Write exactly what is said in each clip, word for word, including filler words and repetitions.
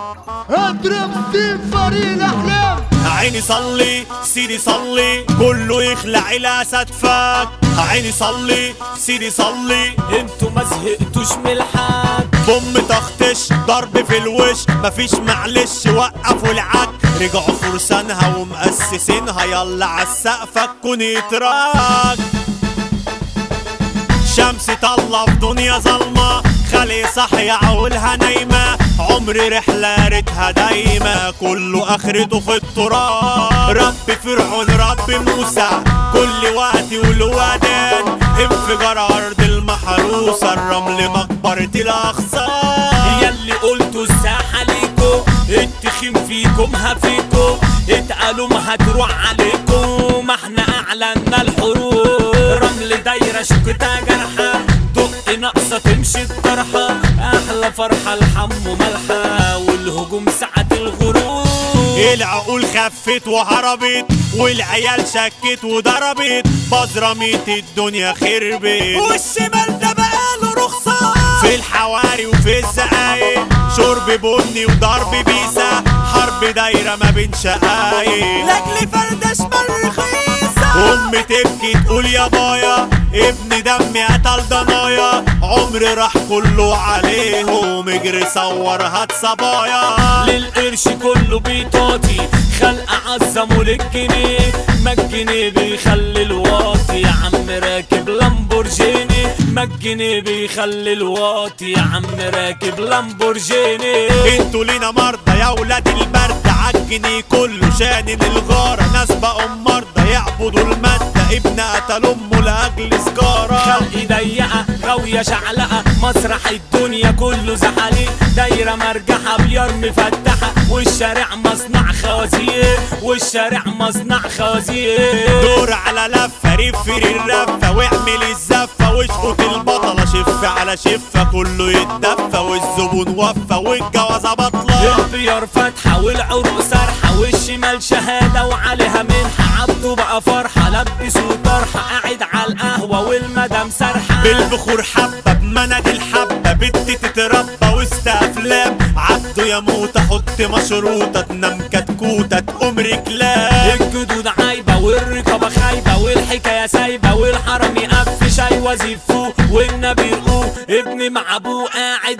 اضرب سيف فريق الاحلام. عيني صلي سيدي صلي كله يخلع الاسد فاك. عيني صلي سيدي صلي انتوا ما زهقتوش من الحاج. بوم تختش ضرب في الوش مفيش معلش وقفوا العك. رجعوا فرسانها ومؤسسينها يلا عالسقف تكون يتراك. شمس طلة في دنيا ظلمة خلي صحية عقولها نايمة. عمري رحلة ريتها دايمة كله اخرته في التراب. رب فرعون رب موسى كل وقت والودان. انفجار ارض المحروسة الرمل مقبرة الاغصان. ياللي قلتوا الساحة ليكو التخين فيكم هفيكو. اتقالوا ما هتروح عليكم ما احنا اعلنا الحروب. رمل دايرة شوكتها جرحة دق ناقصة تمشي الطرحة. احلى فرحة الحم ملحة والهجوم ساعة الغروب. العقول خفت وهربت والعيال شكت وضربت. بزرميت الدنيا خربت والشمال ده بقاله رخصة. في الحواري وفي الزقايق شرب بني وضرب بيسة. حرب دايرة ما بين شقايق لاجل فردة شمال رخيصة. امي تبكي تقول يا بايا ابن دمي قتل ضنايا. عمري راح كله عليهم اجري صور هات صبايا. للقرش كله بيطاطي خلق عظموا للجنيه. ما الجنيه بيخلي الواطي يا عم راكب لامبورجيني. ما الجنيه بيخلي الواطي يا عم راكب لامبورجيني. انتوا لينا مرضى يا ولاد البرد عالجنيه كله شانن الغارة. ناس بقوا مرضى يعبدوا المادة ابن قتل امه لاجل سجارة. خلقي ضيقة غاوية شعلقة مسرح الدنيا كله زحاليق. دايرة مرجحة بيار مفتحة والشارع مصنع خوازيق. والشارع مصنع خوازيق. دور على لفة رفر الرفة واعمل الزفة واشقط البطلة. شفة على شفة كله يتدفى والزبون وفى والجوازة بطلة. البيار فاتحة والعروق سارحة والشمال شهادة وعليها منحة. عبده بقى فرحة لبسوا طرحة قاعد على القهوة والمدام سرحة. بالبخور حبة بمند الحبة بنت تتربى وسط افلام. عبده يموت احط مشروطة تنام كتكوتة تقوم رجلام. الجدود عايبة والرقابة خايبة والحكاية سايبة والحرم يقفش هيوظفوه والنبي يرقوه. ابني مع ابوه قاعد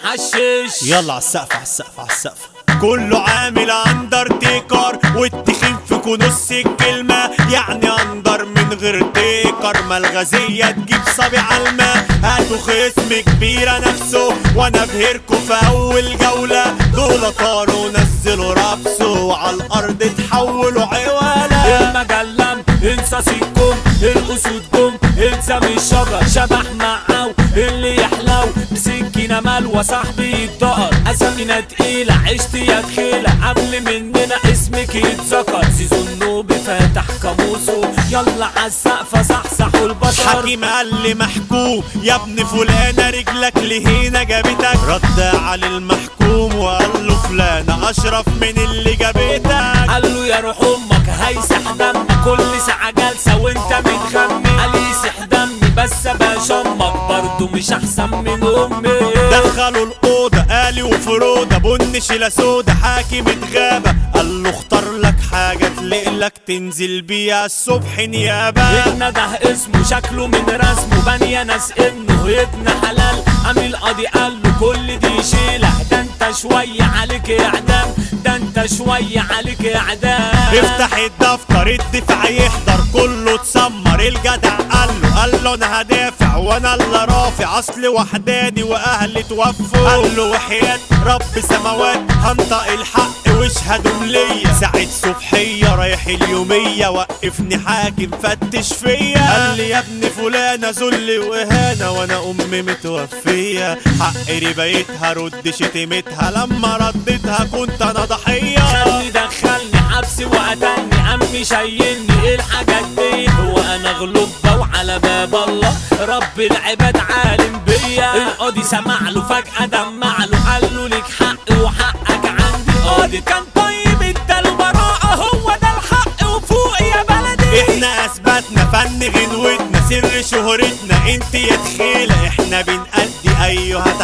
بيحشش. يلا عالسقف عالسقف عالسقف كله عامل اندرتيكر. والتخين فيكو نص الكلمة يعني اندر من غير تيكر. ما الغازية تجيب صابع الماء. هاتوا خصم كبيرة نفسه وانا بهركوا في اول جولة. دول طاروا نزلوا رابسه وعالارض تحولوا عوالة. المجلم انصاصيكم الاسود جم الزم الشجر. شبح معاو اللي يحلو بسكينة ملوى صاحبي يتدقر. اسامينا تقيلة عشت يا تخيلة قبل مننا اسمك يتذكر. زيزو النوبي فاتح قاموسه يلا عالسقفة صحصحوا البشر. حكيم قال لي محكوم يا ابن فلانة رجلك لهنا جابتك. رد على المحكوم وقال له فلانة اشرف من اللي جابتك. قال له يا روح امك هيسح دمك كل ساعة جلسة وانت متغمي. قال يسح دمي بس بشمك برضه مش احسن من امي. دخلوا الاوضه قالي وفروده بن شيله سودا حاكم اتغابه. قال له اختار لك حاجه تلقلك تنزل بيها الصبح نيابه. النده اسمه شكله من رسمه بني ناس انه ابن حلال. قام القاضي قال له كل دي شيله ده انت شويه عليك اعدام. ده انت شويه عليك اعدام. افتح الدفتر الدفاع يحضر كله اتسمر. الجدع قال له قال له انا هدافع وانا اللي رافع اصلي وحداني واهلي توفوا. قال له وحياة رب سماوات هنطق الحق واشهدوا ليا. ساعة صبحية رايح اليومية وقفني حاكم فتش فيا. قال لي يا ابن فلانة ذل واهانة وانا امي متوفية. حق ربايتها رد شتمتها لما ردتها كنت انا ضحية. خلي دخلني حبس وقتلني امي شايلني ايه الحاجات دي. هو انا غلوبة وعلى باب الله رب العباد عالم بيا. القاضي سمع له فجأة دمع له قال له ليك حق وحقك عندي. القاضي كان طيب اداله براءة هو ده الحق وفوق يا بلدي. احنا اثبتنا فن غنوتنا سر شهرتنا انت يا تخيلة. احنا بنأدي ايها تحدي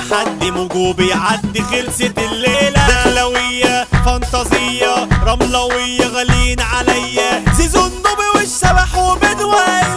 علي موجوبي عدي خلصت الليلة دخلوية فانتازية رملوية غاليين عليا زيزو النوبي والشبح وبدوي